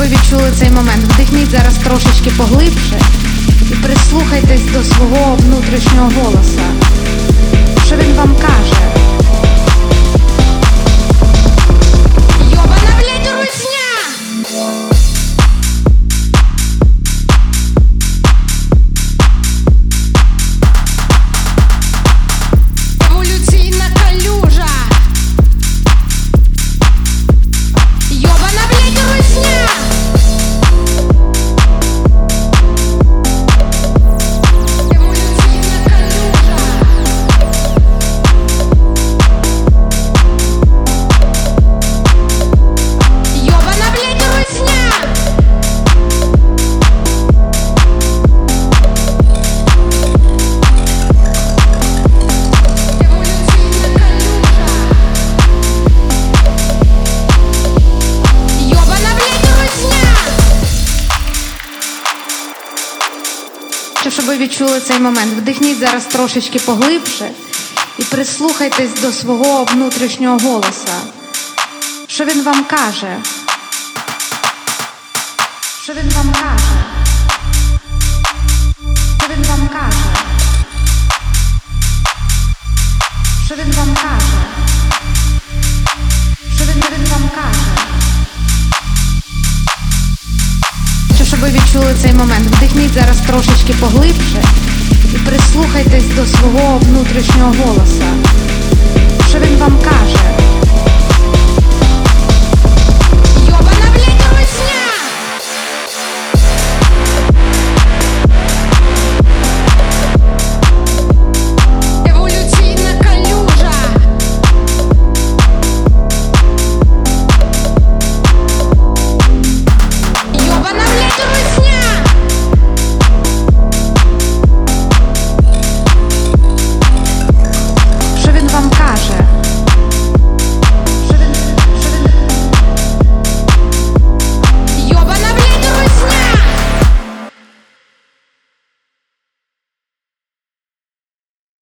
ви відчули цей момент, вдихніть зараз трошечки поглибше і прислухайтесь до свого внутрішнього голоса. Що він вам каже? Йобана, блядь, русня! Еволюційна калюжа! Йобана, блядь, русня! Еволюційна калюжа! Йобана, блядь, русня! Еволюційна калюжа! Йобана, блядь, русня! Щоб ви відчули цей момент, вдихніть зараз трошечки поглибше і прислухайтесь до свого внутрішнього голоса. Що він вам каже? Що він вам каже? Що він вам каже? Що він вам каже? Що він вам каже? Щоб ви відчули цей момент, вдихніть зараз трошечки поглибше і прислухайтесь до свого внутрішнього голоса. Що він вам каже?